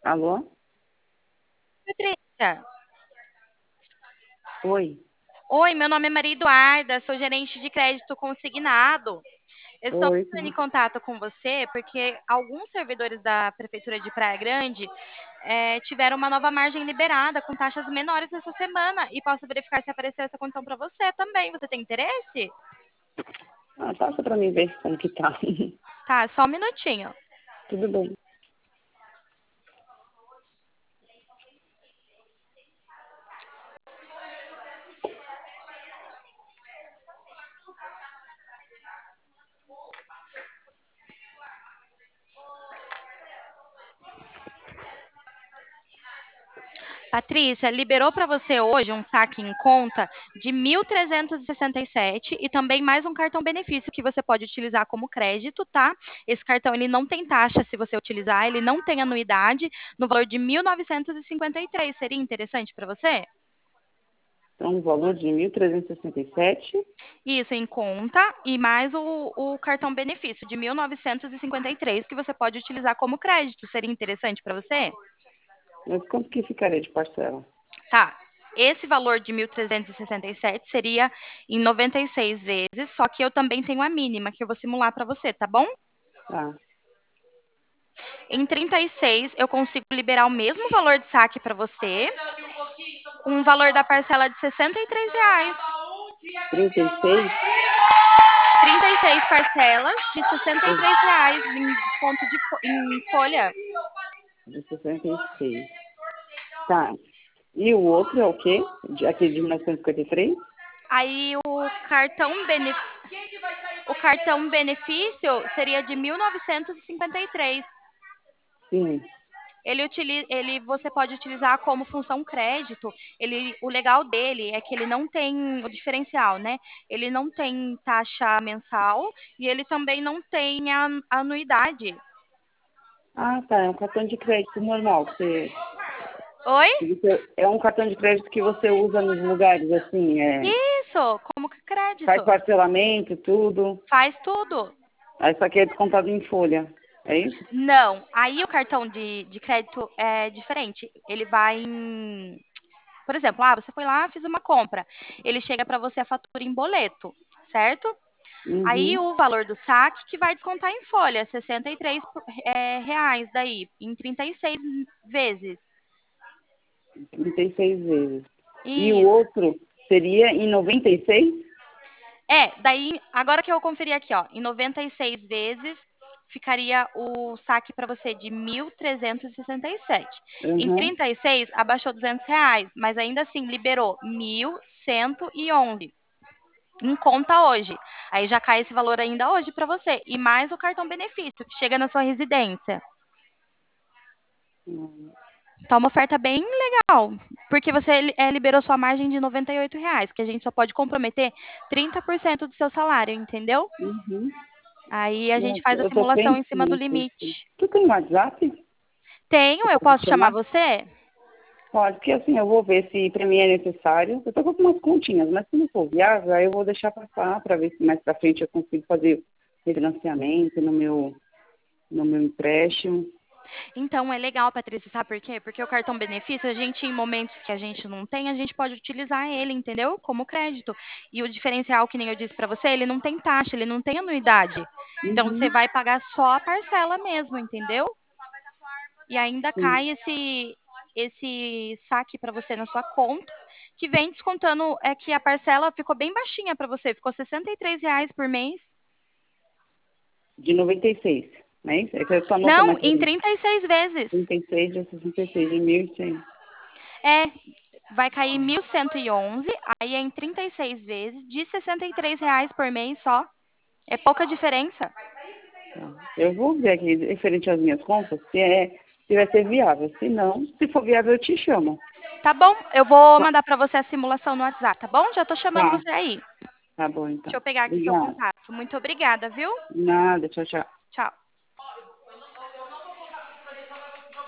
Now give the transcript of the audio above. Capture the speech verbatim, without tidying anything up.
Alô? Patrícia. Oi. Oi, meu nome é Maria Eduarda, sou gerente de crédito consignado. Eu estou Oi. entrando em contato com você porque alguns servidores da Prefeitura de Praia Grande eh, tiveram uma nova margem liberada com taxas menores essa semana e posso verificar se apareceu essa condição para você também. Você tem interesse? Ah, passa pra mim ver como que tá. Tá, só um minutinho. Tudo bem. Patrícia, liberou para você hoje um saque em conta de mil trezentos e sessenta e sete e sessenta e sete e também mais um cartão benefício que você pode utilizar como crédito, tá? Esse cartão ele não tem taxa se você utilizar, ele não tem anuidade, no valor de mil novecentos e cinquenta e três. Seria interessante para você? Então, o valor de mil trezentos e sessenta e sete. Isso em conta e mais o, o cartão benefício de mil novecentos e cinquenta e três que você pode utilizar como crédito. Seria interessante para você? Mas quanto que ficaria de parcela? Tá. Esse valor de mil trezentos e sessenta e sete seria em noventa e seis vezes, só que eu também tenho a mínima que eu vou simular para você, tá bom? Tá. Em trinta e seis eu consigo liberar o mesmo valor de saque para você, um valor da parcela de sessenta e três reais. trinta e seis trinta e seis parcelas de sessenta e três reais em desconto de fo- em folha. de sessenta e seis. Tá. E o outro é o quê? De- Aquele de mil novecentos e cinquenta e três? Aí o cartão benefício, o cartão benefício seria de mil novecentos e cinquenta e três. Sim. Ele, utili- ele você pode utilizar como função crédito. Ele, o legal dele é que ele não tem o diferencial, né? Ele não tem taxa mensal e ele também não tem a, anuidade. Ah, tá. É um cartão de crédito normal. Que você, Oi? que você- é um cartão de crédito que você usa nos lugares, assim, é, Isso, como que faz crédito? parcelamento, tudo. Faz tudo. Aí só que é descontado em folha. É isso? Não, aí o cartão de, de crédito é diferente. Ele vai em, por exemplo, ah, você foi lá, fez uma compra. Ele chega para você a fatura em boleto, certo? Aí Uhum. o valor do saque que vai descontar em folha, sessenta e três por- é, reais daí, em trinta e seis vezes. trinta e seis vezes. E o Isso. outro seria em noventa e seis? É, daí, agora que eu conferi aqui, ó, em noventa e seis vezes ficaria o saque para você de mil trezentos e sessenta e sete. Em Uhum. trinta e seis abaixou duzentos reais, mas ainda assim liberou mil cento e onze em conta hoje. Aí já cai esse valor ainda hoje para você. E mais o cartão benefício que chega na sua residência. Tá uma oferta bem legal, porque você é, liberou sua margem de noventa e oito reais, que a gente só pode comprometer trinta por cento do seu salário, entendeu? Uhum. Aí a gente Nossa, faz a eu tô simulação em cima do pensando. Assim. limite. Tu tem WhatsApp? Tenho, Você eu pode posso chamar chamar? você? Pode, porque assim, eu vou ver se para mim é necessário. Eu tô com umas continhas, mas se não for viável, aí eu vou deixar passar para ver se mais para frente eu consigo fazer refinanciamento no meu, no meu empréstimo. Então é legal, Patrícia, sabe por quê? Porque o cartão benefício, a gente, em momentos que a gente não tem, a gente pode utilizar ele, entendeu? Como crédito. E o diferencial, que nem eu disse pra você, ele não tem taxa, ele não tem anuidade. Então você Uhum. vai pagar só a parcela mesmo, entendeu? E ainda Sim. cai esse esse saque para você na sua conta, que vem descontando, é que a parcela ficou bem baixinha para você, ficou sessenta e três reais por mês. De noventa e seis, né? É que eu tô anotando Não, aqui. em trinta e seis vezes. trinta e seis de sessenta e seis de mil e cem. É, vai cair mil cento e onze, aí é em trinta e seis vezes, de sessenta e três reais por mês só. É pouca diferença. Tá. Eu vou ver aqui, referente às minhas contas, se, é, se vai ser viável. Se não, se for viável, eu te chamo. Tá bom? Eu vou Tá, mandar para você a simulação no WhatsApp, tá bom? Já tô chamando tá, você aí. tá bom Deixa então. eu pegar aqui seu Obrigada. contato. Muito obrigada, viu? Nada, tchau, tchau. Tchau.